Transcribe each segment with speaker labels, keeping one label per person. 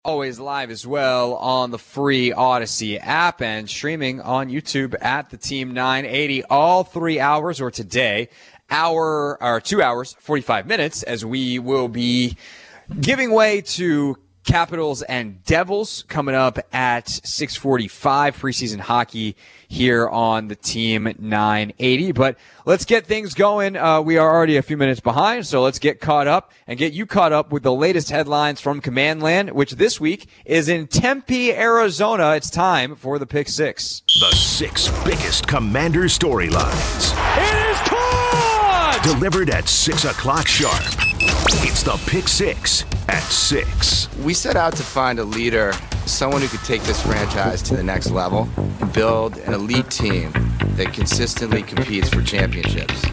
Speaker 1: Always live as well on the free Odyssey app and streaming on YouTube at the Team 980 all 3 hours, or today, 2 hours, 45 minutes, as we will be giving way to Capitals and Devils coming up at 6:45, preseason hockey here on the Team 980. But let's get things going. We are already a few minutes behind, so let's get caught up and get you caught up with the latest headlines from Command Land, which this week is in Tempe, Arizona. It's time for the Pick Six.
Speaker 2: The 6 biggest Commander storylines.
Speaker 1: It is caught!
Speaker 2: Delivered at 6 o'clock sharp. It's the Pick Six at 6.
Speaker 3: We set out to find a leader, someone who could take this franchise to the next level and build an elite team that consistently competes for championships.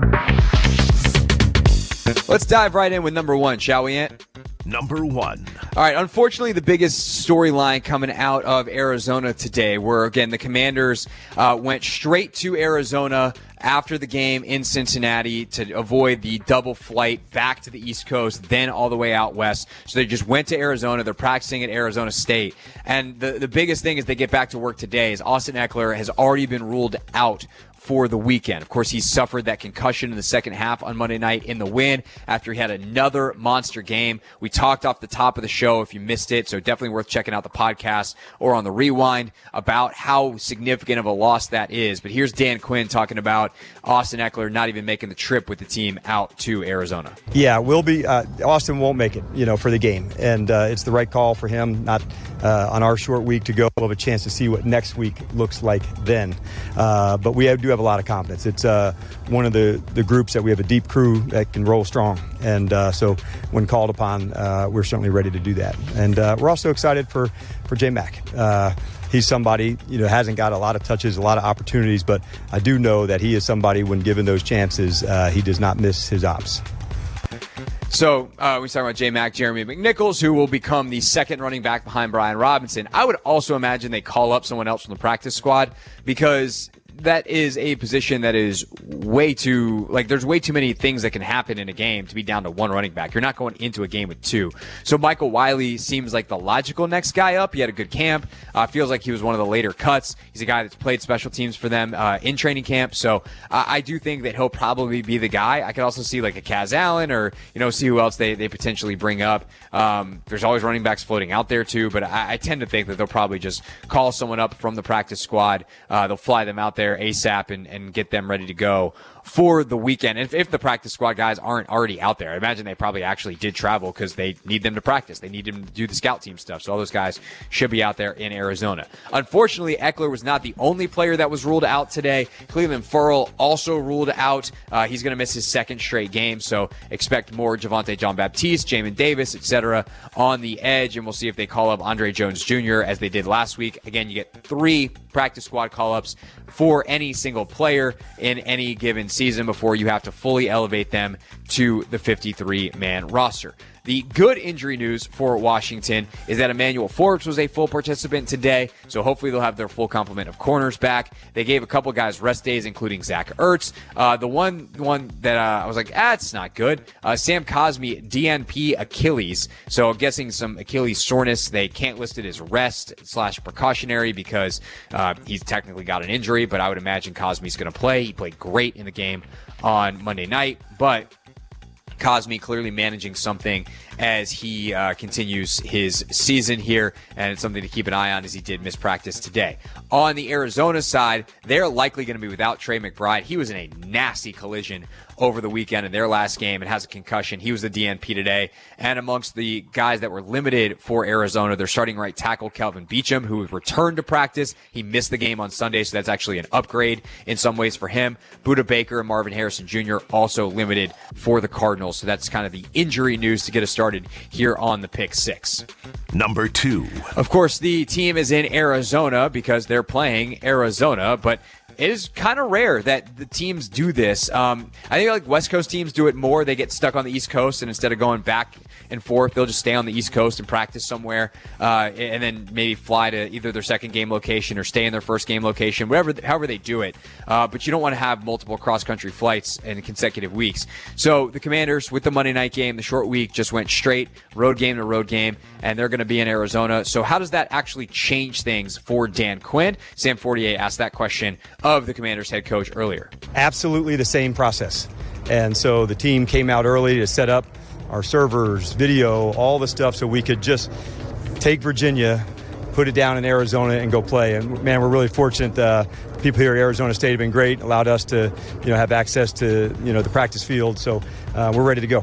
Speaker 1: Let's dive right in with number 1, shall we, Ant?
Speaker 2: Number 1.
Speaker 1: All right, unfortunately, the biggest storyline coming out of Arizona today, where, again, the Commanders went straight to Arizona after the game in Cincinnati to avoid the double flight back to the East Coast, then all the way out west. So they just went to Arizona. They're practicing at Arizona State. And the biggest thing as they get back to work today is Austin Ekeler has already been ruled out for the weekend. Of course, he suffered that concussion in the second half on Monday night in the win after he had another monster game. We talked off the top of the show if you missed it, so definitely worth checking out the podcast or on the rewind about how significant of a loss that is. But here's Dan Quinn talking about Austin Ekeler not even making the trip with the team out to Arizona.
Speaker 4: Yeah, we'll be. Austin won't make it, for the game, and it's the right call for him. Not on our short week to go. We'll have a chance to see what next week looks like then. But we do have a lot of confidence. It's one of the groups that we have a deep crew that can roll strong, and so when called upon, we're certainly ready to do that. And we're also excited for J-Mac. He's somebody, hasn't got a lot of touches, a lot of opportunities, but I do know that he is somebody, when given those chances, he does not miss his ops.
Speaker 1: So we're talking about J-Mac, Jeremy McNichols, who will become the second running back behind Brian Robinson. I would also imagine they call up someone else from the practice squad, because that is a position that is way too, there's way too many things that can happen in a game to be down to one running back. You're not going into a game with two. So Michael Wiley seems like the logical next guy up. He had a good camp. Feels like he was one of the later cuts. He's a guy that's played special teams for them in training camp. So I do think that he'll probably be the guy. I could also see like a Kaz Allen or, see who else they potentially bring up. There's always running backs floating out there too, but I tend to think that they'll probably just call someone up from the practice squad. They'll fly them out there ASAP and get them ready to go for the weekend. If the practice squad guys aren't already out there, I imagine they probably actually did travel because they need them to practice. They need them to do the scout team stuff. So all those guys should be out there in Arizona. Unfortunately, Ekeler was not the only player that was ruled out today. Cleveland Ferrell also ruled out. He's going to miss his second straight game. So expect more Javonte Jean-Baptiste, Jamin Davis, etc. on the edge. And we'll see if they call up Andre Jones Jr. as they did last week. Again, you get 3 practice squad call-ups for any single player in any given season before you have to fully elevate them to the 53-man roster. The good injury news for Washington is that Emmanuel Forbes was a full participant today, so hopefully they'll have their full complement of corners back. They gave a couple guys rest days, including Zach Ertz. The one that I was like, it's not good. Sam Cosmi, DNP Achilles. So I'm guessing some Achilles soreness. They can't list it as rest/precautionary because he's technically got an injury, but I would imagine Cosmi's going to play. He played great in the game on Monday night, but Cosmi clearly managing something as he continues his season here, and it's something to keep an eye on as he did miss practice today. On the Arizona side, they're likely going to be without Trey McBride. He was in a nasty collision over the weekend in their last game and has a concussion. He was the DNP today. And amongst the guys that were limited for Arizona, their starting right tackle, Kelvin Beachum, who returned to practice. He missed the game on Sunday, so that's actually an upgrade in some ways for him. Budda Baker and Marvin Harrison Jr. also limited for the Cardinals. So that's kind of the injury news to get us started here on the Pick Six.
Speaker 2: Number 2.
Speaker 1: Of course, the team is in Arizona because they're playing Arizona, but it is kind of rare that the teams do this. I think like West Coast teams do it more. They get stuck on the East Coast, and instead of going back and forth, they'll just stay on the East Coast and practice somewhere, and then maybe fly to either their second game location or stay in their first game location, however they do it. But you don't want to have multiple cross-country flights in consecutive weeks. So the Commanders, with the Monday night game, the short week, just went straight road game to road game, and they're going to be in Arizona. So how does that actually change things for Dan Quinn? Sam Fortier asked that question of the Commanders head coach earlier.
Speaker 4: Absolutely the same process. And so the team came out early to set up our servers, video, all the stuff so we could just take Virginia, put it down in Arizona, and go play. And, man, we're really fortunate. People here at Arizona State have been great, allowed us to, have access to, the practice field. So we're ready to go.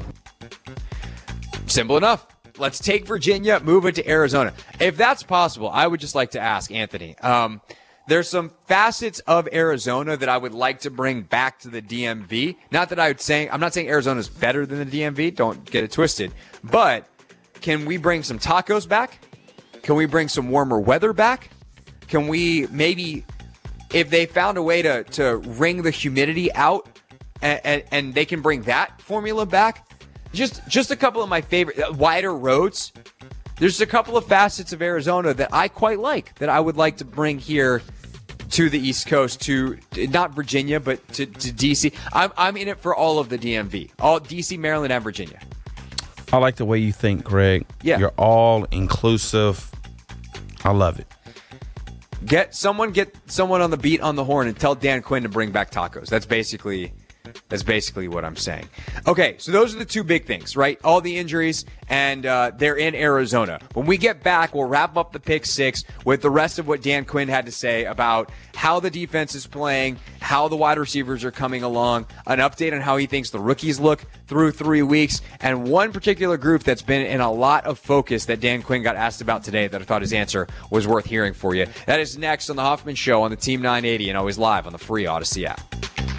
Speaker 1: Simple enough. Let's take Virginia, move it to Arizona. If that's possible, I would just like to ask Anthony. There's some facets of Arizona that I would like to bring back to the DMV. Not that I'm not saying Arizona's better than the DMV. Don't get it twisted. But can we bring some tacos back? Can we bring some warmer weather back? Can we maybe, if they found a way to wring the humidity out and they can bring that formula back? Just a couple of my favorite, wider roads. There's a couple of facets of Arizona that I quite like, that I would like to bring here to the East Coast, to not Virginia, but to D.C. I'm in it for all of the DMV, all D.C., Maryland, and Virginia.
Speaker 5: I like the way you think, Greg.
Speaker 1: Yeah.
Speaker 5: You're all inclusive. I love it.
Speaker 1: Get someone on the beat on the horn and tell Dan Quinn to bring back tacos. That's basically what I'm saying. Okay, so those are the two big things, right? All the injuries, and they're in Arizona. When we get back, we'll wrap up the Pick Six with the rest of what Dan Quinn had to say about how the defense is playing, how the wide receivers are coming along, an update on how he thinks the rookies look through 3 weeks, and one particular group that's been in a lot of focus that Dan Quinn got asked about today that I thought his answer was worth hearing for you. That is next on the Hoffman Show on the Team 980 and always live on the free Odyssey app.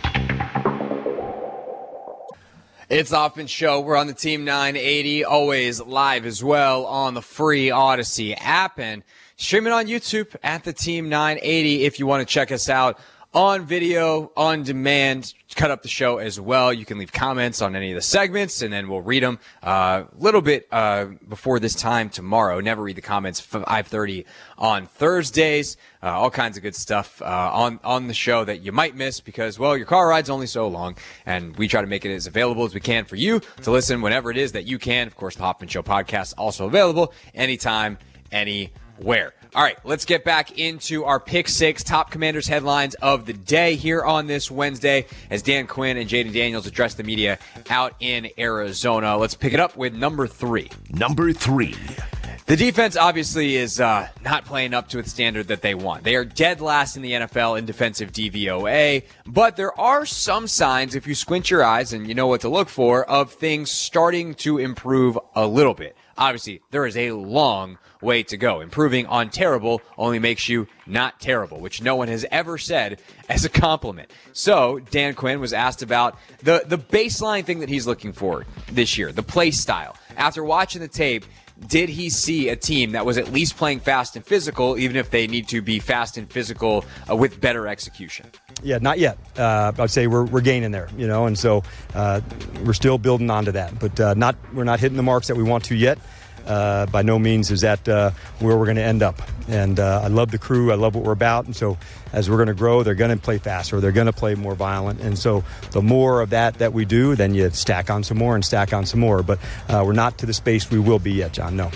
Speaker 1: It's the Hoffman Show. We're on the Team 980, always live as well on the free Odyssey app and streaming on YouTube at the Team 980 if you want to check us out on video, on demand. Cut up the show as well. You can leave comments on any of the segments, and then we'll read them a little bit before this time tomorrow. Never read the comments 5:30 on Thursdays. All kinds of good stuff on the show that you might miss because, well, your car ride's only so long, and we try to make it as available as we can for you to listen whenever it is that you can. Of course, the Hoffman Show podcast also available anytime, anywhere. All right, let's get back into our Pick Six top Commanders headlines of the day here on this Wednesday as Dan Quinn and Jaden Daniels address the media out in Arizona. Let's pick it up with number 3.
Speaker 2: Number 3.
Speaker 1: The defense obviously is not playing up to its standard that they want. They are dead last in the NFL in defensive DVOA, but there are some signs, if you squint your eyes and you know what to look for, of things starting to improve a little bit. Obviously, there is a long way to go. Improving on terrible only makes you not terrible, which no one has ever said as a compliment. So Dan Quinn was asked about the baseline thing that he's looking for this year, the play style. After watching the tape, did he see a team that was at least playing fast and physical, even if they need to be fast and physical with better execution?
Speaker 4: Yeah, not yet. I'd say we're gaining there, and so we're still building onto that. But we're not hitting the marks that we want to yet. By no means is that where we're going to end up. And I love the crew. I love what we're about. And so as we're going to grow, they're going to play faster. They're going to play more violent. And so the more of that we do, then you stack on some more and stack on some more. But we're not to the space we will be yet, John. No.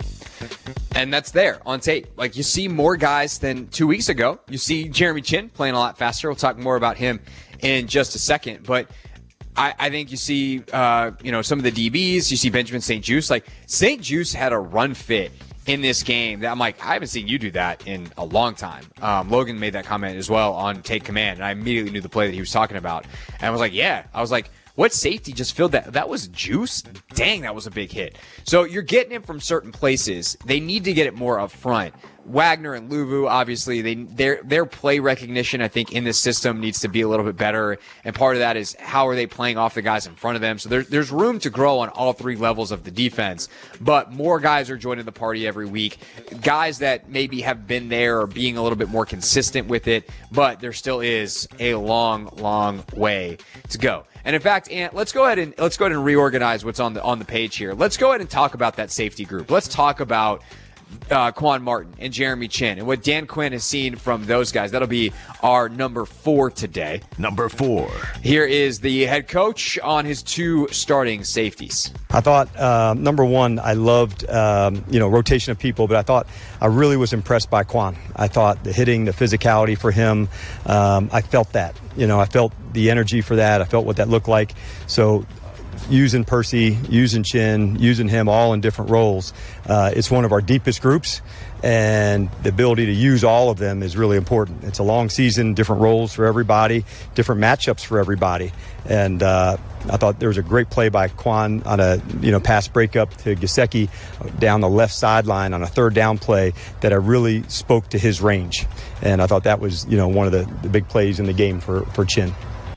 Speaker 1: And that's there on tape. Like, you see more guys than 2 weeks ago. You see Jeremy Chin playing a lot faster. We'll talk more about him in just a second. But I think you see, some of the DBs. You see Benjamin St-Juste. Like, St-Juste had a run fit in this game that I'm like, I haven't seen you do that in a long time. Logan made that comment as well on Take Command, and I immediately knew the play that he was talking about. And I was like, yeah. I was like, what safety just filled that? That was juice? Dang, that was a big hit. So you're getting it from certain places. They need to get it more up front. Wagner and Luvu, obviously, their play recognition, I think, in this system needs to be a little bit better. And part of that is how are they playing off the guys in front of them. So there's room to grow on all three levels of the defense. But more guys are joining the party every week. Guys that maybe have been there or being a little bit more consistent with it. But there still is a long, long way to go. And in fact, Ant, let's go ahead and reorganize what's on the page here. Let's go ahead and talk about that safety group. Let's talk about Quan Martin and Jeremy Chinn and what Dan Quinn has seen from those guys. That'll be our number 4 today.
Speaker 2: Number 4.
Speaker 1: Here is the head coach on his 2 starting safeties.
Speaker 4: I thought, number 1, I loved, rotation of people, but I thought I really was impressed by Quan. I thought the hitting, the physicality for him, I felt that. I felt the energy for that. I felt what that looked like. So using Percy, using Chinn, using him all in different roles. It's one of our deepest groups, and the ability to use all of them is really important. It's a long season, different roles for everybody, different matchups for everybody. And I thought there was a great play by Quan on a pass breakup to Gesicki down the left sideline on a third down play that I really spoke to his range. And I thought that was one of the big plays in the game for Chinn.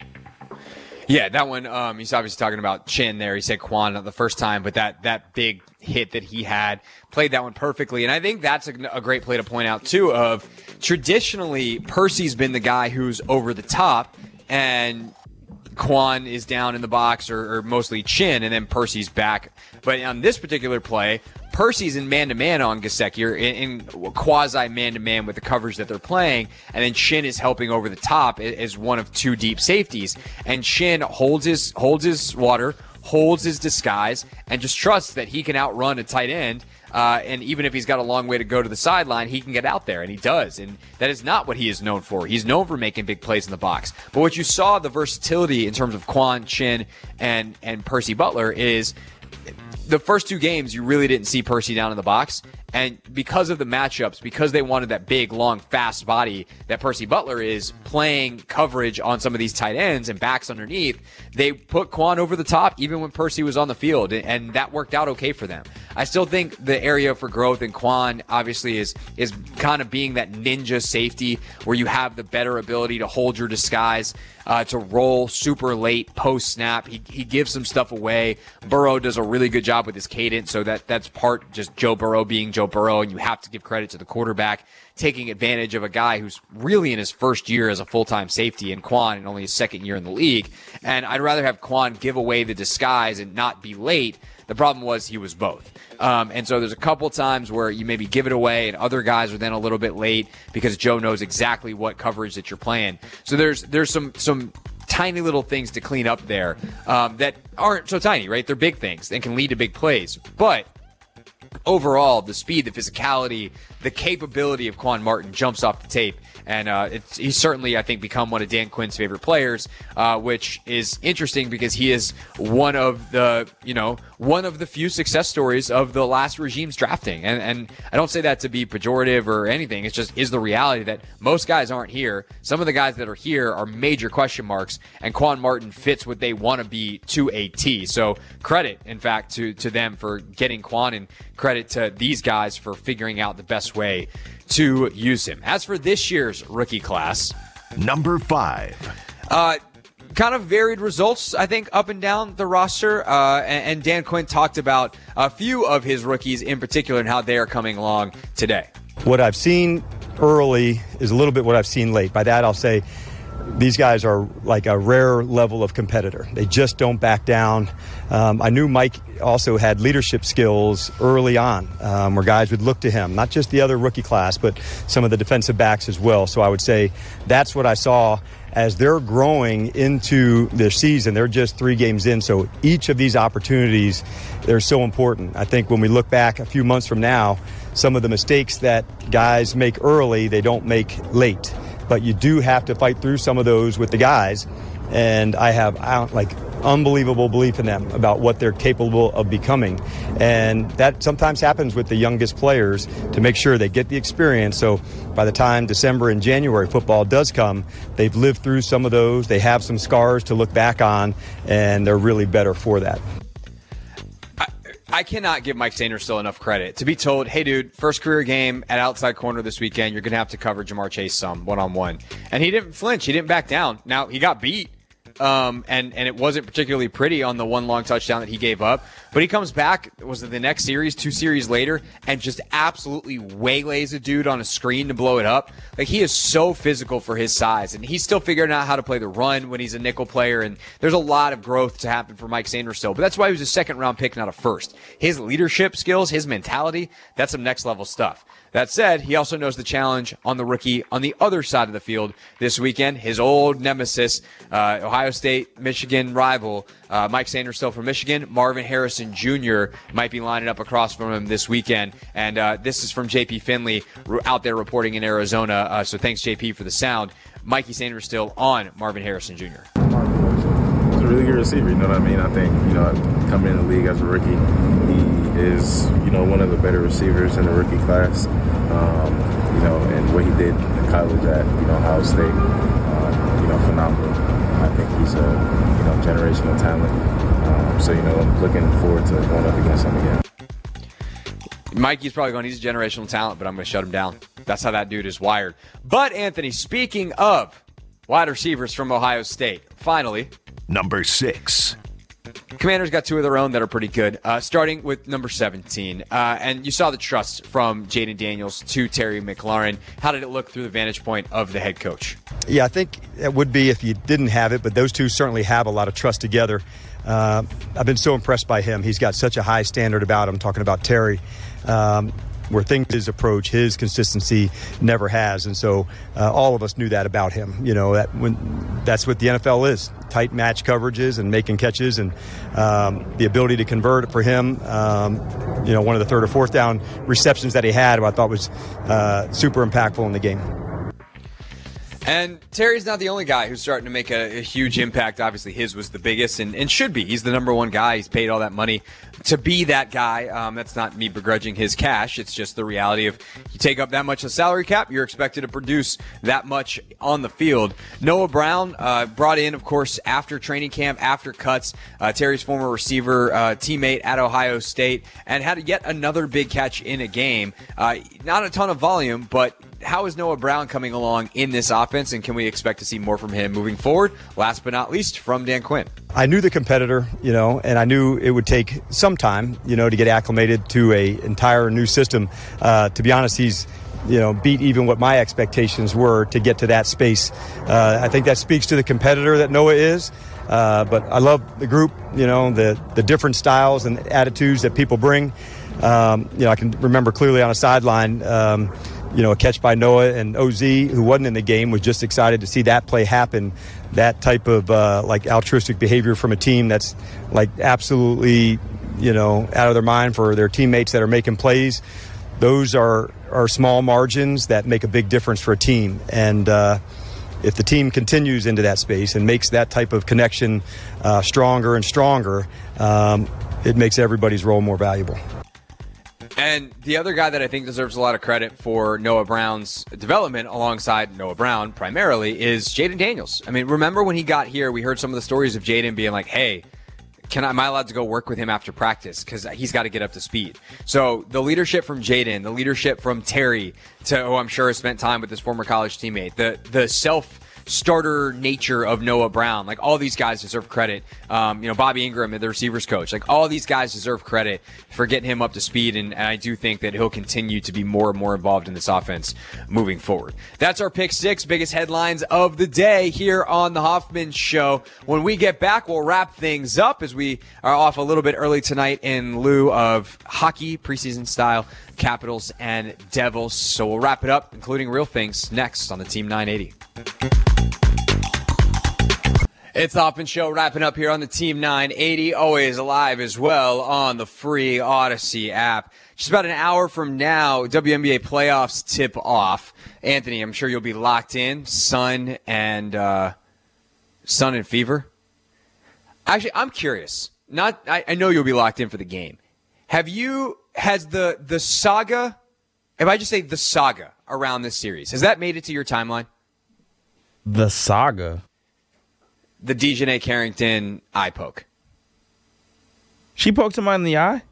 Speaker 1: Yeah, that one, he's obviously talking about Chinn there. He said Quan the first time, but that big hit that he had, played that one perfectly. And I think that's a great play to point out, too, of traditionally, Percy's been the guy who's over the top, and Quan is down in the box, or mostly Chinn, and then Percy's back. But on this particular play, Percy's in man-to-man on Gesicki, or in quasi-man-to-man with the coverage that they're playing, and then Chinn is helping over the top as one of 2 deep safeties. And Chinn holds his water, holds his disguise, and just trusts that he can outrun a tight end. And even if he's got a long way to go to the sideline, he can get out there, and he does. And that is not what he is known for. He's known for making big plays in the box. But what you saw, the versatility in terms of Quan, Chinn, and Percy Butler, is the first 2 games, you really didn't see Percy down in the box. And because of the matchups, because they wanted that big, long, fast body that Percy Butler is playing coverage on some of these tight ends and backs underneath, they put Quan over the top even when Percy was on the field, and that worked out okay for them. I still think the area for growth in Quan obviously is kind of being that ninja safety where you have the better ability to hold your disguise, to roll super late post snap. He gives some stuff away. Burrow does a really good job with his cadence, so that's part just Joe Burrow being Joe Burrow, and you have to give credit to the quarterback taking advantage of a guy who's really in his first year as a full-time safety, and Quan in only his second year in the league. And I'd rather have Quan give away the disguise and not be late. The problem was he was both. And so there's a couple times where you maybe give it away and other guys are then a little bit late because Joe knows exactly what coverage that you're playing. So there's some tiny little things to clean up there that aren't so tiny, right? They're big things and can lead to big plays. But overall, the speed, the physicality, the capability of Quan Martin jumps off the tape. And he's certainly, I think, become one of Dan Quinn's favorite players, which is interesting because he is one of the few success stories of the last regime's drafting. And I don't say that to be pejorative or anything. It's just is the reality that most guys aren't here. Some of the guys that are here are major question marks, and Quan Martin fits what they want to be to a T. So credit, in fact, to them for getting Quan, and credit to these guys for figuring out the best way to use him. As for this year's rookie class,
Speaker 2: number 5.
Speaker 1: Kind of varied results, I think, up and down the roster. And Dan Quinn talked about a few of his rookies in particular and how they are coming along today.
Speaker 4: What I've seen early is a little bit what I've seen late. By that, I'll say these guys are like a rare level of competitor. They just don't back down. I knew Mike also had leadership skills early on, where guys would look to him, not just the other rookie class, but some of the defensive backs as well. So I would say that's what I saw as they're growing into their season. They're just 3 games in, so each of these opportunities, they're so important. I think when we look back a few months from now, some of the mistakes that guys make early, they don't make late. But you do have to fight through some of those with the guys, and I have unbelievable belief in them about what they're capable of becoming. And that sometimes happens with the youngest players to make sure they get the experience. So by the time December and January football does come, they've lived through some of those. They have some scars to look back on, and they're really better for that.
Speaker 1: I cannot give Mike Sainristil enough credit to be told, hey, dude, first career game at outside corner this weekend, you're going to have to cover Jamar Chase some one-on-one. And he didn't flinch. He didn't back down. Now, he got beat. And it wasn't particularly pretty on the one long touchdown that he gave up. But he comes back, was it the next series, 2 series later, and just absolutely waylays a dude on a screen to blow it up. Like, he is so physical for his size, and he's still figuring out how to play the run when he's a nickel player, and there's a lot of growth to happen for Mike Sainristil. But that's why he was a second-round pick, not a first. His leadership skills, his mentality, that's some next-level stuff. That said, he also knows the challenge on the rookie on the other side of the field this weekend. His old nemesis, Ohio State, Michigan rival, Mike Sainristil from Michigan. Marvin Harrison Jr. might be lining up across from him this weekend. And this is from JP Finley out there reporting in Arizona. So thanks, JP, for the sound. Mikey Sainristil on Marvin Harrison Jr.
Speaker 6: He's a really good receiver, you know what I mean? I think, coming in the league as a rookie, he is, one of the better receivers in the rookie class. And what he did in college at, Ohio State, phenomenal. I think he's a, generational talent. So, I'm looking forward to going up against him again.
Speaker 1: Mikey's probably going, he's a generational talent, but I'm going to shut him down. That's how that dude is wired. But, Anthony, speaking of wide receivers from Ohio State, finally,
Speaker 2: number 6.
Speaker 1: Commanders got 2 of their own that are pretty good, starting with number 17. And you saw the trust from Jaden Daniels to Terry McLaurin. How did it look through the vantage point of the head coach?
Speaker 4: Yeah, I think it would be if you didn't have it, but those two certainly have a lot of trust together. I've been so impressed by him. He's got such a high standard about him, talking about Terry, where things, his approach, his consistency never has. And so all of us knew that about him. That's what the NFL is, tight match coverages and making catches, and the ability to convert for him. One of the third or fourth down receptions that he had, I thought was super impactful in the game.
Speaker 1: And Terry's not the only guy who's starting to make a huge impact. Obviously, his was the biggest and should be. He's the number one guy. He's paid all that money to be that guy. That's not me begrudging his cash. It's just the reality of you take up that much of salary cap, you're expected to produce that much on the field. Noah Brown, brought in, of course, after training camp, after cuts, Terry's former receiver, teammate at Ohio State, and had yet another big catch in a game. Not a ton of volume, but how is Noah Brown coming along in this offense, and can we expect to see more from him moving forward? Last but not least, from Dan Quinn.
Speaker 4: I knew the competitor, and I knew it would take some time, to get acclimated to a entire new system. To be honest, he's beat even what my expectations were to get to that space. I think that speaks to the competitor that Noah is. But I love the group, the different styles and attitudes that people bring. I can remember clearly on a sideline, a catch by Noah, and OZ, who wasn't in the game, was just excited to see that play happen. That type of altruistic behavior from a team that's absolutely, out of their mind for their teammates that are making plays. Those are small margins that make a big difference for a team. And if the team continues into that space and makes that type of connection stronger and stronger, it makes everybody's role more valuable.
Speaker 1: And the other guy that I think deserves a lot of credit for Noah Brown's development alongside Noah Brown primarily is Jaden Daniels. I mean, remember when he got here, we heard some of the stories of Jaden being like, hey, am I allowed to go work with him after practice? Because he's got to get up to speed. So the leadership from Jaden, the leadership from Terry, who I'm sure has spent time with his former college teammate, the self-starter nature of Noah Brown, all these guys deserve credit. Bobby Ingram, the receivers coach, all these guys deserve credit for getting him up to speed, and I do think that he'll continue to be more and more involved in this offense moving forward. That's our Pick 6, biggest headlines of the day here on The Hoffman Show. When we get back, we'll wrap things up as we are off a little bit early tonight in lieu of hockey, preseason style, Capitals and Devils. So we'll wrap it up, including real things, next on the Team 980. It's the Hoffman Show wrapping up here on the Team 980, always alive as well on the free Odyssey app. Just about an hour from now, WNBA playoffs tip off. Anthony, I'm sure you'll be locked in. Sun and Fever. Actually, I'm curious. I know you'll be locked in for the game. Has the saga, if I just say the saga around this series, has that made it to your timeline?
Speaker 5: The saga?
Speaker 1: The DiJonai Carrington eye poke.
Speaker 5: She poked him in the eye?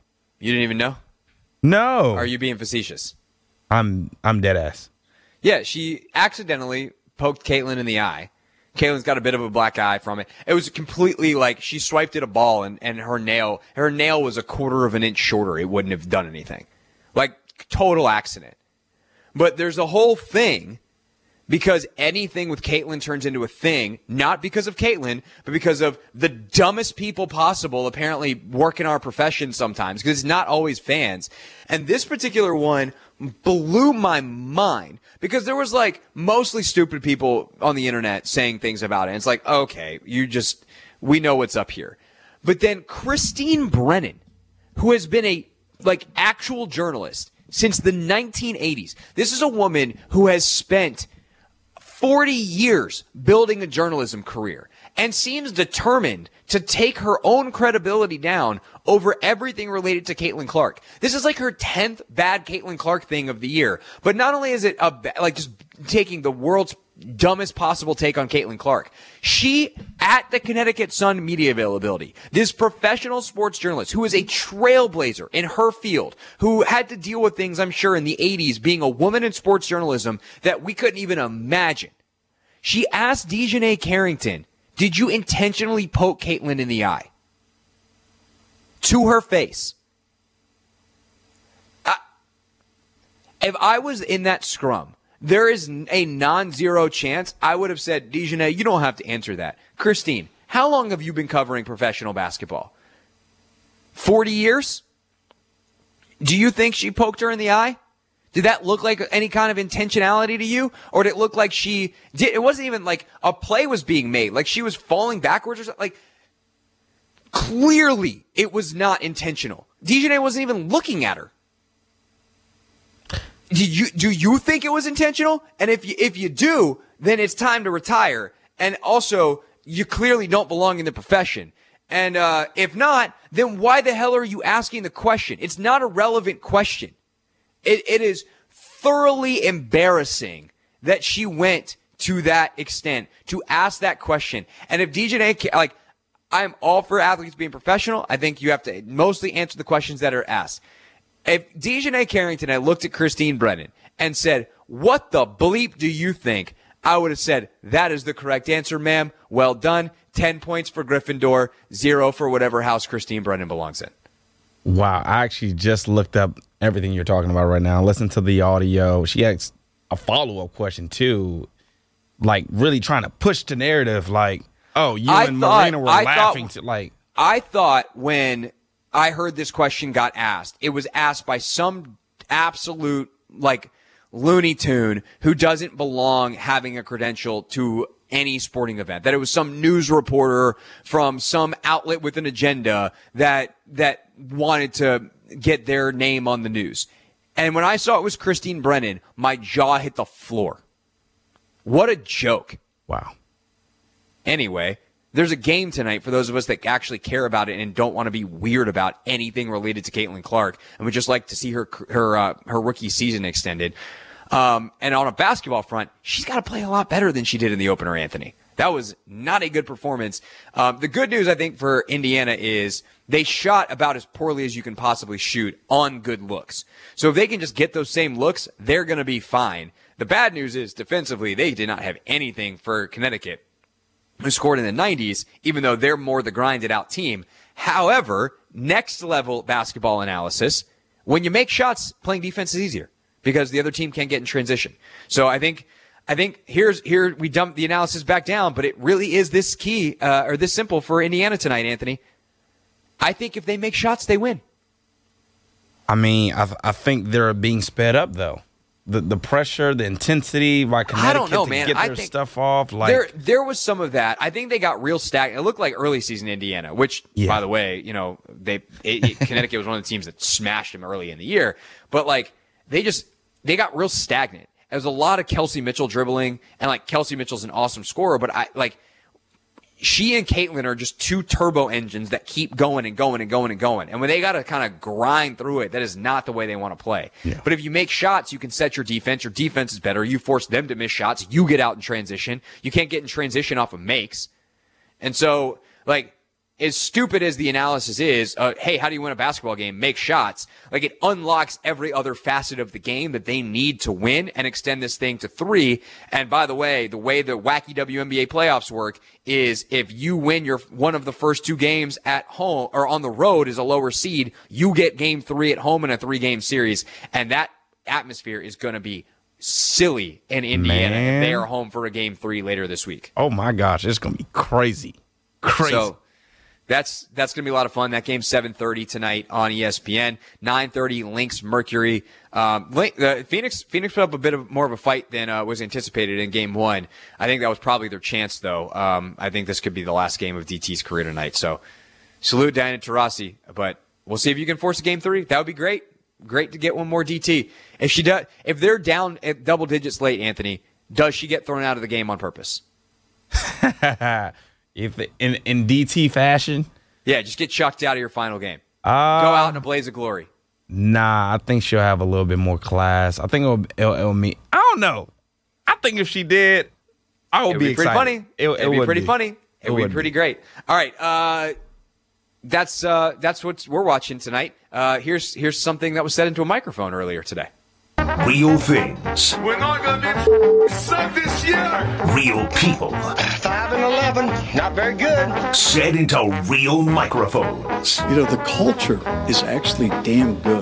Speaker 1: You didn't even know?
Speaker 5: No.
Speaker 1: Or are you being facetious?
Speaker 5: I'm dead ass.
Speaker 1: Yeah, she accidentally poked Caitlyn in the eye. Caitlyn's got a bit of a black eye from it. It was completely like she swiped at a ball and her nail was a quarter of an inch shorter. It wouldn't have done anything. Like, total accident. But there's a whole thing because anything with Caitlyn turns into a thing, not because of Caitlyn, but because of the dumbest people possible apparently work in our profession sometimes, because it's not always fans. And this particular one blew my mind because there was like mostly stupid people on the internet saying things about it. And it's like, okay, we know what's up here. But then Christine Brennan, who has been a like actual journalist since the 1980s. This is a woman who has spent 40 years building a journalism career and seems determined to take her own credibility down over everything related to Caitlin Clark. This is like her 10th bad Caitlin Clark thing of the year. But not only is it like just taking the world's dumbest possible take on Caitlin Clark, she, at the Connecticut Sun media availability, this professional sports journalist who is a trailblazer in her field, who had to deal with things, I'm sure, in the 80s, being a woman in sports journalism that we couldn't even imagine. She asked Dejanay Carrington, did you intentionally poke Caitlyn in the eye? To her face. If I was in that scrum, there is a non-zero chance I would have said, Dejanay, you don't have to answer that. Christine, how long have you been covering professional basketball? 40 years? Do you think she poked her in the eye? Did that look like any kind of intentionality to you? Or did it look like she did? It wasn't even like a play was being made. Like she was falling backwards or something. Like, clearly it was not intentional. Dejanay wasn't even looking at her. Do you think it was intentional? And if you do, then it's time to retire. And also, you clearly don't belong in the profession. And if not, then why the hell are you asking the question? It's not a relevant question. It is thoroughly embarrassing that she went to that extent to ask that question. And if Dejanay, like, I'm all for athletes being professional. I think you have to mostly answer the questions that are asked. If Dejanay Carrington had looked at Christine Brennan and said, what the bleep do you think? I would have said, that is the correct answer, ma'am. Well done. 10 points for Gryffindor, 0 for whatever house Christine Brennan belongs in.
Speaker 5: Wow, I actually just looked up everything you're talking about right now. Listen to the audio. She asked a follow-up question, too, like really trying to push the narrative, like, oh, Marina were laughing.
Speaker 1: I thought when I heard this question got asked, it was asked by some absolute, like, Looney Tune who doesn't belong having a credential to any sporting event, that it was some news reporter from some outlet with an agenda that wanted to get their name on the news. And when I saw it was Christine Brennan, my jaw hit the floor. What a joke.
Speaker 5: Wow.
Speaker 1: Anyway, there's a game tonight for those of us that actually care about it and don't want to be weird about anything related to Caitlin Clark and would just like to see her rookie season extended. And on a basketball front, she's got to play a lot better than she did in the opener, Anthony. That was not a good performance. The good news, I think, for Indiana is they shot about as poorly as you can possibly shoot on good looks. So if they can just get those same looks, they're going to be fine. The bad news is defensively, they did not have anything for Connecticut, who scored in the 90s, even though they're more the grinded out team. However, next level basketball analysis, when you make shots, playing defense is easier because the other team can't get in transition. So I think here we dump the analysis back down, but it really is this key or this simple for Indiana tonight, Anthony. I think if they make shots, they win.
Speaker 5: I mean, I think they're being sped up though. The pressure, the intensity, like Connecticut
Speaker 1: I don't know, man.
Speaker 5: Get their stuff off. Like
Speaker 1: there was some of that. I think they got real stagnant. It looked like early season Indiana, which, by the way, you know, Connecticut was one of the teams that smashed them early in the year. But like they got real stagnant. There was a lot of Kelsey Mitchell dribbling, and like Kelsey Mitchell's an awesome scorer, but she and Caitlin are just two turbo engines that keep going and going and going and going. And when they got to kind of grind through it, that is not the way they want to play. Yeah. But if you make shots, you can set your defense. Your defense is better. You force them to miss shots. You get out in transition. You can't get in transition off of makes. And so, like, as stupid as the analysis is, hey, how do you win a basketball game? Make shots. Like, it unlocks every other facet of the game that they need to win and extend this thing to 3. And by the way the wacky WNBA playoffs work is if you win one of the first 2 games at home or on the road as a lower seed, you get game 3 at home in a 3-game series. And that atmosphere is going to be silly in Indiana if they are home for a game 3 later this week.
Speaker 5: Oh my gosh, it's going to be crazy.
Speaker 1: So that's going to be a lot of fun. That game's 7:30 tonight on ESPN. 9:30 Lynx Mercury. Phoenix put up a bit more of a fight than was anticipated in game 1. I think that was probably their chance, though. I think this could be the last game of DT's career tonight. So salute Diana Taurasi, but we'll see if you can force a game 3. That would be great. Great to get one more DT. If they're down at double digits late, Anthony, does she get thrown out of the game on purpose?
Speaker 5: If in DT fashion,
Speaker 1: yeah, just get chucked out of your final game. Go out in a blaze of glory.
Speaker 5: Nah, I think she'll have a little bit more class. I think it'll mean. I don't know. I think if she did, I would be excited.
Speaker 1: Pretty funny. It would be pretty funny. It would be pretty great. All right, that's what we're watching tonight. Here's something that was said into a microphone earlier today.
Speaker 2: Real things.
Speaker 7: We're not gonna be sucked this year.
Speaker 2: Real people.
Speaker 8: 5 and 11, not very good.
Speaker 2: Said into real microphones.
Speaker 9: You know, the culture is actually damn good.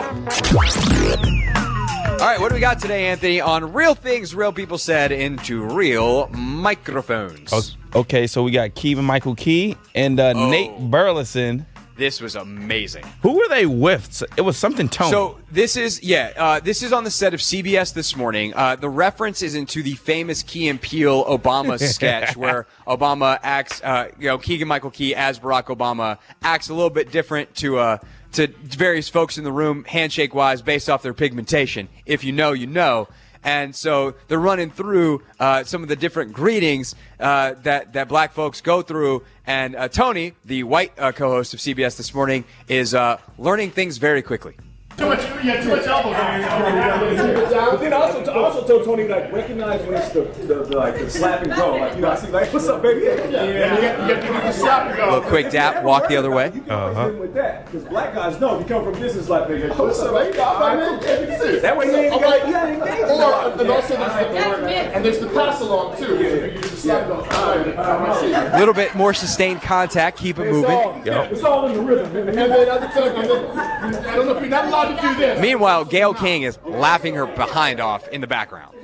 Speaker 1: All right, what do we got today, Anthony, on Real Things Real People Said into Real Microphones?
Speaker 5: Okay, so we got Keegan Michael Key and Nate Burleson.
Speaker 1: This was amazing.
Speaker 5: Who were they with? It was something Tony.
Speaker 1: So this is on the set of CBS this morning. The reference is into the famous Key and Peele Obama sketch where Obama acts, Keegan Michael Key as Barack Obama acts a little bit different to various folks in the room, handshake-wise, based off their pigmentation. If you know, you know. And so they're running through some of the different greetings that black folks go through. And Tony, the white co-host of CBS This Morning, is learning things very quickly.
Speaker 10: Too much elbow. But then also told Tony, like, recognize when it's the slap and go. Like, I see, like, what's up, baby? Yeah. You get the slap and go.
Speaker 1: A little quick dap, walk the other way.
Speaker 10: You can always hit with that, because black guys know if you come from business like that. What's up, baby? That way you ain't got engaged.
Speaker 11: And also there's the pass along too. You just slap it
Speaker 1: A little bit more sustained contact, keep it moving.
Speaker 10: It's all in the rhythm.
Speaker 11: And then I don't know if you're not allowed to do this.
Speaker 1: Meanwhile, Gayle King is laughing her behind off in the background.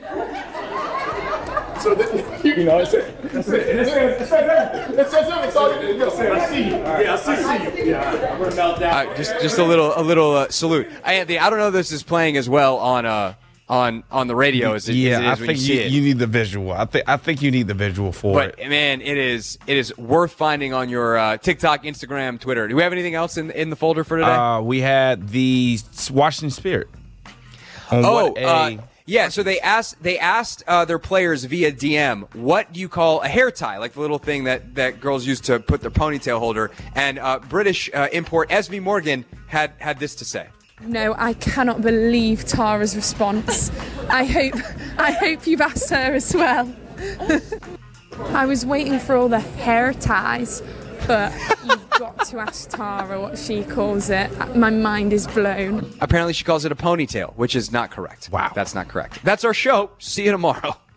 Speaker 11: So it says everything. It's all you need to say. I see you.
Speaker 10: Yeah, I see you. Yeah, I'm gonna melt down.
Speaker 1: Just a little salute. Anthony, I don't know if this is playing as well on the radio as it is
Speaker 5: I
Speaker 1: when
Speaker 5: think
Speaker 1: you see it.
Speaker 5: You need the visual. I think you need the visual for it.
Speaker 1: But man, it is worth finding on your TikTok, Instagram, Twitter. Do we have anything else in the folder for today?
Speaker 5: We had the Washington Spirit.
Speaker 1: Yeah, so they asked their players via DM, what do you call a hair tie, like the little thing that girls use to put their ponytail holder. And British import Esme Morgan had this to say.
Speaker 12: No, I cannot believe Tara's response. I hope you've asked her as well. I was waiting for all the hair ties, but you've got to ask Tara what she calls it. My mind is blown.
Speaker 1: Apparently she calls it a ponytail, which is not correct.
Speaker 5: Wow.
Speaker 1: That's not correct. That's our show. See you tomorrow.